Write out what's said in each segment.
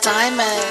Simon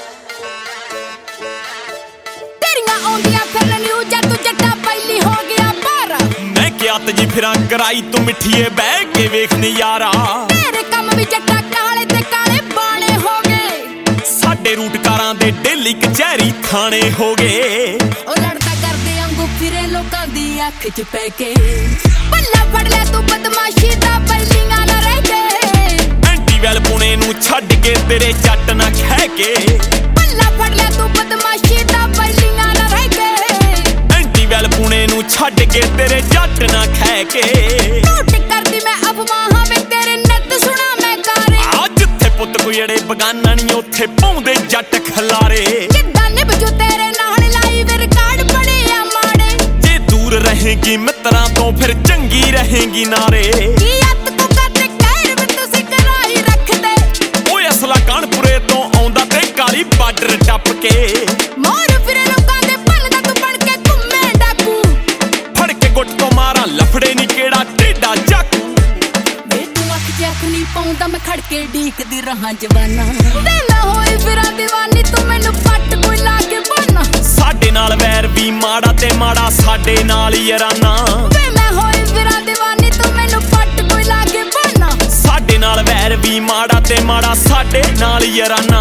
तेरियां आउंदियां फिर news तू जट्टा पहली हो गया पार मैं क्या तजी फिरां कराई तू मिठिए बह के वेख नजारा तेरे कम भी जट्टा काले ते काले बाणे हो गए साडे रूटकारां दे डेली कचहरी थाने हो गए ओ लड़दा करदे अंगू फिरे लोकां दी अख च पै के पल्ला फड़ ले तू बदमाशी दा बल्लियां ना रह के एंटी वैल पुणे नू छड्ड के तेरे जट ना खह के पल्ला फड़ ले तू बदमाशी दा बल्लियां ना रह के एंटी वैल पुणे नू छड्ड के तेरे जट ना खह के टूट करदी मैं अफवाहां में तेरे नत सुना मैं गारे आ जिथे पुੱਤ कोई अड़े बगाना नहीं उथे पाउंदे जट खलारे किद्दां निभजू तेरे नाल लाइव रिकॉर्ड बड़े आ माड़े जे दूर रहेगी मित्रां तो फिर चंगी रहेगी नारे की अत को करते कहर में तुसी कराई रख दे ओए असला कानपुरे तो आउंदा ते काली बार्डर टप के मोर फिरे लोकां दे भलदा तू बन के घुम्मे डाकू फड़ के गुट तो मारा लफड़े नी केड़ा टेढ़ा चाकू वे तू अख जख नहीं पाउंदा मैं खड़ के ढीकदी रहां जवाना वेला होई फिरा दीवानी तू मैनू पट कोई ला के बना साडे नाल वैर भी माड़ा ते माड़ा साडे नाल याराना वे मैं होई फिरा दीवानी तू मैनू पट कोई ला के बना साडे नाल वैर भी माड़ा ते माड़ा साडे नाल याराना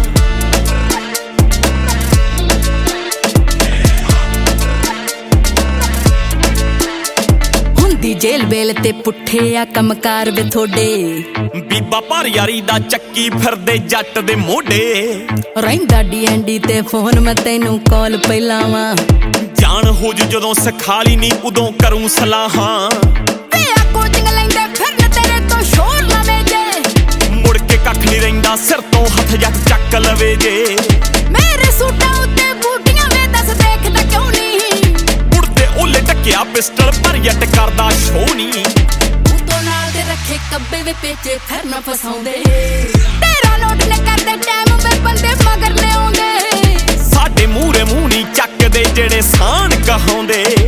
हुंदी जेल बेल ते पुट्ठे आ कमकार वे थोड़े बीबा पर यारी दा चक्की फिरदे जट दे मोढे रहिंदा डीएनडी ते फोन मैं तैनू कॉल पैलावां जान हो जदों सखाली नी उदों करूं सलाहां वे आ कोचिंग लैंदे फिरन तेरे तो शोर लवे जे मुड़ के कख नहीं रहिंदा सिर तो हथ जट चक लवे जे मेरे सूटां उत्ते बूटियां वे दस देखदा क्यों नहीं उड़ते ओले टकिया पिस्टल पर जट करदा शो नी उतो नाल दे रखे कब्बे वे पेचे फिर ना फसाउंदे तेरा नोट ने करदे टाइम वे बंदे मगर ने आउंदे साडे मूहरे मूंह नी ਚੱਕਦੇ ਜਿਹੜੇ ਸਾਨ ਕਹਾਉਂਦੇ